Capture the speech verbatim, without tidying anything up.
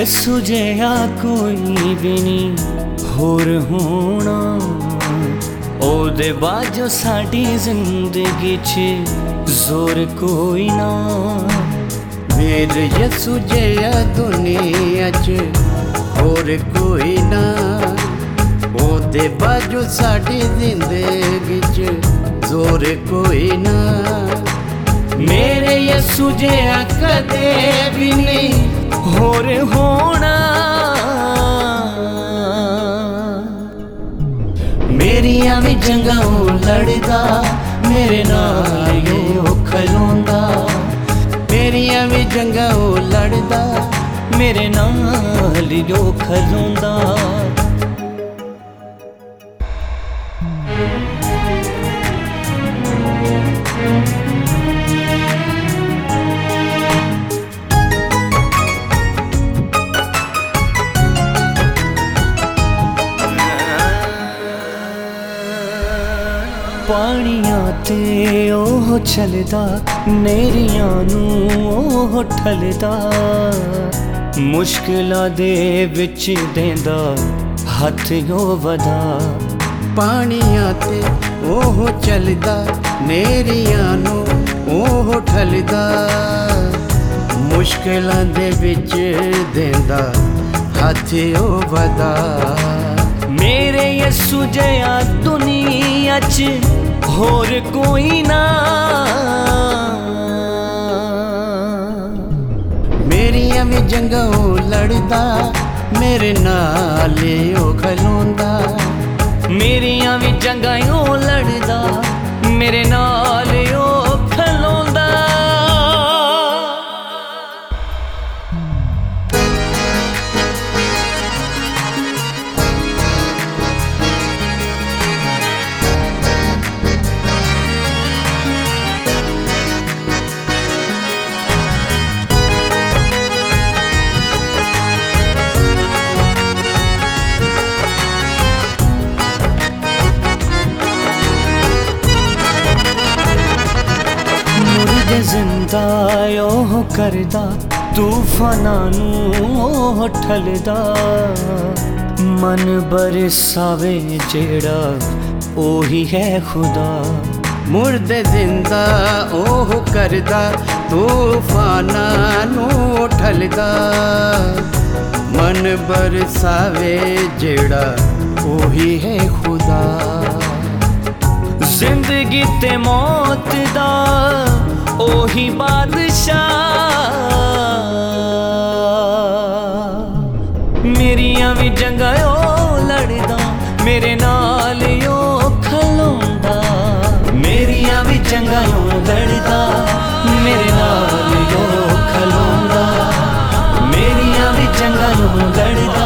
यसू जिहा कोई भी नहीं होर होना, ओदे बाजो साडी जिंदगी च जोर कोई ना। मेरे यसू जिहा दुनिया च होर कोई ना, ओदे बाजो साडी जिंदगी च जोर कोई ना। मेरे यसू जिहा कदे भी नहीं होर होना, मेरियां भी जंगां लड़दा मेरे नाल ओ खलोंदा, मेरियां भी जंगां लड़दा मेरे नाल ओ खलोंदा। पानियां ते ओह चलदा नेरियां नूं ओह ठलदा, मुश्किलां दे विच देंदा हथ ओ वधा। पानियां ते ओह चलदा नेरियां नूं ओह ठलदा, मुश्किलां दे विच देंदा हथ ओ वधा। मेरे यसू जिहा दुनिया च होर कोई ना, मेरियां भी जंगां लड़दा मेरे नाल ओ खलोंदा, मेरियां भी जंगां लड़दा मेरे नाल ओ खलोंदा। जिंदा ओह करदा तूफानां नूं ओह ठलदा, मन बरसावे जेड़ा ओही है खुदा। मुर्दे जिंदा ओह करदा तूफानां नूं ठलदा, मन बरसावे जेड़ा ओही है खुदा। जिंदगी ते मौत दा ओही बादशाह, मेरियां भी जंगां लड़दा मेरे नाल ओ खलोंदा, मेरियां भी जंगां लड़दा मेरे नाल ओ खलोंदा, मेरियां भी जंगां लड़दा